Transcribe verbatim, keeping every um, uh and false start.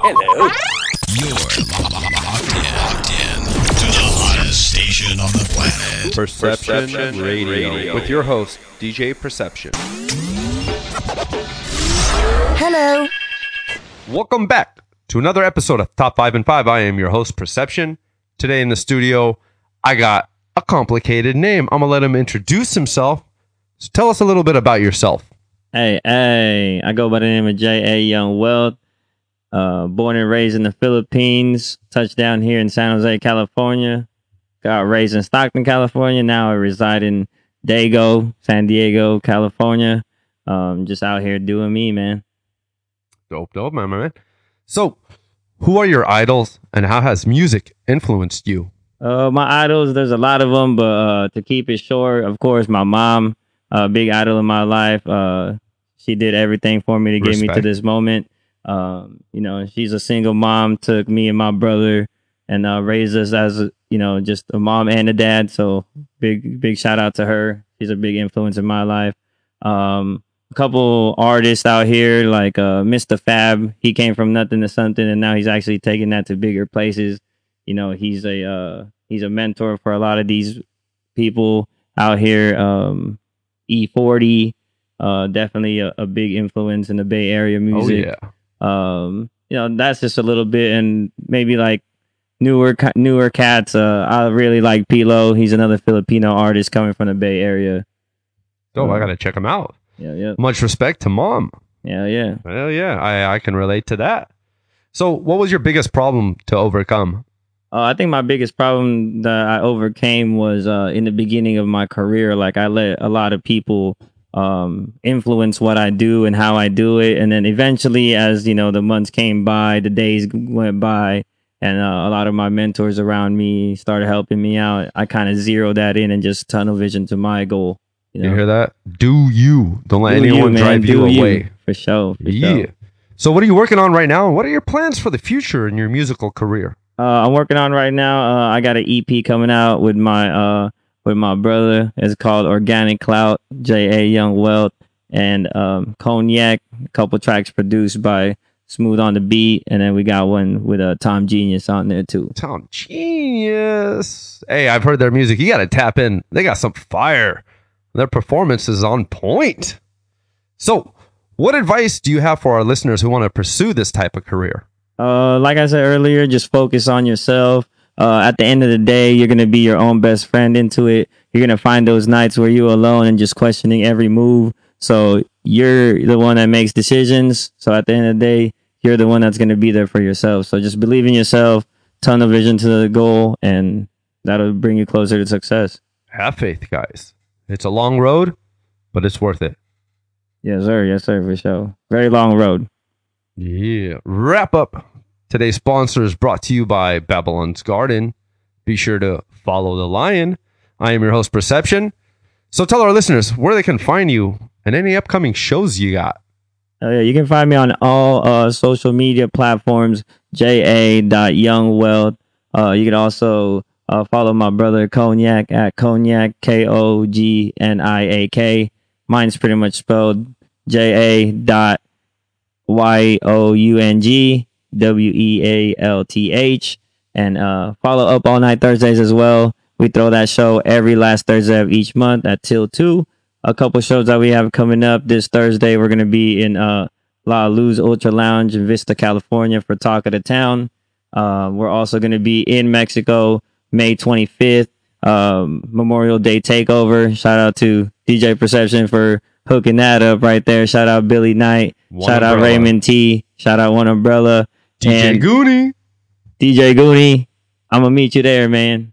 Hello. You're locked in, locked in to the hottest station on the planet. Perception, Perception Radio. Radio with your host, D J Perception. Hello. Welcome back to another episode of Top five and five. I am your host, Perception. Today in the studio, I got a complicated name. I'm going to let him introduce himself. So tell us a little bit about yourself. Hey, hey, I go by the name of J A. Young Wealth. Uh, born and raised in the Philippines. Touchdown here in San Jose, California. Got raised in Stockton, California. Now I reside in Dago, San Diego, California. Um, just out here doing me, man. Dope, dope, man, man. So, who are your idols and how has music influenced you? Uh, my idols, there's a lot of them, but uh, to keep it short, of course, my mom, a uh, big idol in my life. Uh, she did everything for me to get Respect. me to this moment. Um, you know, she's a single mom, took me and my brother and uh, raised us as, a, you know, just a mom and a dad. So big, big shout out to her. She's a big influence in my life. Um, a couple artists out here like uh, Mister Fab. He came from nothing to something, and now he's actually taking that to bigger places. You know, he's a uh, he's a mentor for a lot of these people out here. Um, E forty, uh, definitely a, a big influence in the Bay Area music. Oh, yeah. Um, you know, that's just a little bit, and maybe like newer newer cats. Uh, I really like Pilo. He's another Filipino artist coming from the Bay Area. Oh, um, I gotta check him out. Yeah, yeah, Much respect to mom. yeah, yeah. Well, yeah, I, I can relate to that. So, what was your biggest problem to overcome? Uh, I think my biggest problem that I overcame was uh, in the beginning of my career. Like I let a lot of people um, influence what I do and how I do it. And then eventually, as you know, the months came by, the days went by, and uh, a lot of my mentors around me started helping me out. I kind of zeroed that in and just tunnel vision to my goal. You know? You hear that? Do you. Don't let Do anyone you, man. drive Do you you. away. For sure. For Yeah. sure. So, what are you working on right now? And what are your plans for the future in your musical career? Uh, I'm working on right now. Uh, I got an E P coming out with my uh with my brother. It's called Organic Clout. J A. Young Wealth and um, Cognac. A couple tracks produced by Smooth on the Beat, and then we got one with uh, Tom Genius on there too. Tom Genius. Hey, I've heard their music. You got to tap in. They got some fire. Their performance is on point. So, what advice do you have for our listeners who want to pursue this type of career? Uh, like I said earlier, just focus on yourself. Uh, at the end of the day, you're going to be your own best friend into it. You're going to find those nights where you're alone and just questioning every move. So you're the one that makes decisions. So at the end of the day, you're the one that's going to be there for yourself. So just believe in yourself, tunnel vision to the goal, and that'll bring you closer to success. Have faith, guys. It's a long road, but it's worth it. Yes, sir. Yes, sir, for sure. Very long road. Yeah. Wrap up. Today's sponsor is brought to you by Babylon's Garden. Be sure to follow the lion. I am your host, Perception. So tell our listeners where they can find you and any upcoming shows you got. Oh, yeah, you can find me on all uh, social media platforms, J A Young Wealth. Uh, you can also uh, follow my brother Cognac at Cognac, K O G N I A K. Mine's pretty much spelled J A dot Y O U N G W E A L T H. And uh, follow Up All Night Thursdays as well. We throw that show every last Thursday of each month at till two. A couple shows that we have coming up this Thursday. We're going to be in uh, La Luz Ultra Lounge in Vista, California for Talk of the Town. Uh, we're also going to be in Mexico May twenty-fifth, um, Memorial Day Takeover. Shout out to D J Perception for hooking that up right there. Shout out Billy Knight. One Shout Umbrella. out Raymond T. Shout out One Umbrella. D J and Goonie. D J Goonie. I'm going to meet you there, man.